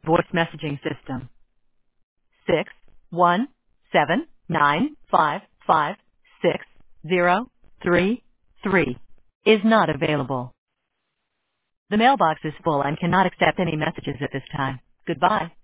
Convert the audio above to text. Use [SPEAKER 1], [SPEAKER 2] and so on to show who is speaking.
[SPEAKER 1] voice messaging system. 61795560033 is not available. The mailbox is full and cannot accept any messages at this time. Goodbye.